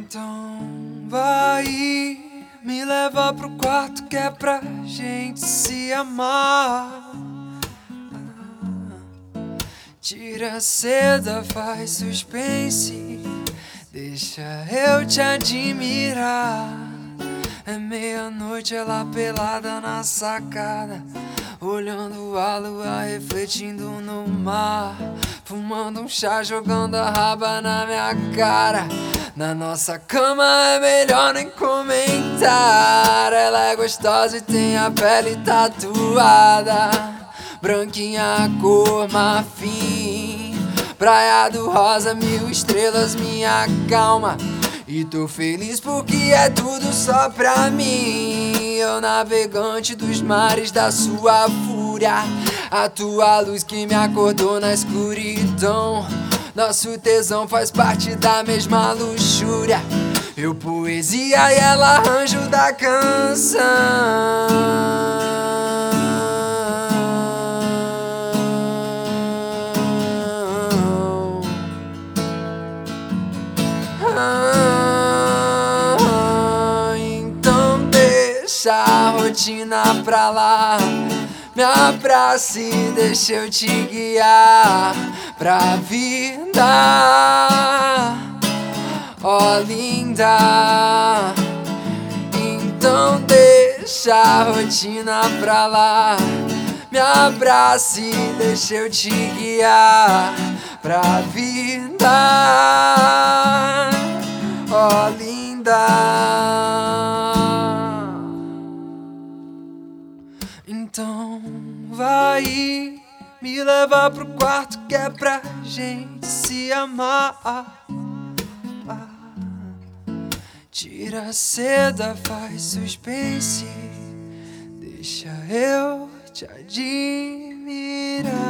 Então vai me leva pro quarto que é pra gente se amar. Tira a seda, faz suspense, deixa eu te admirar. É meia-noite, ela pelada na sacada, olhando a lua refletindo no mar, fumando um chá, jogando a raba na minha cara. Na nossa cama é melhor nem comentar. Ela é gostosa e tem a pele tatuada, branquinha cor marfim, praia do rosa, 1000 estrelas minha calma. E tô feliz porque é tudo só pra mim. Eu navegante dos mares da sua fúria, a tua luz que me acordou na escuridão. Nosso tesão faz parte da mesma luxúria. Eu poesia e ela arranjo da canção. Então deixa a rotina pra lá, me abrace e deixa eu te guiar pra vida, ó linda. Então deixa a rotina pra lá, me abrace e deixa eu te guiar pra vida, ó linda. Então vai me levar pro quarto que é pra gente se amar. Tira a seda, faz suspense, deixa eu te admirar.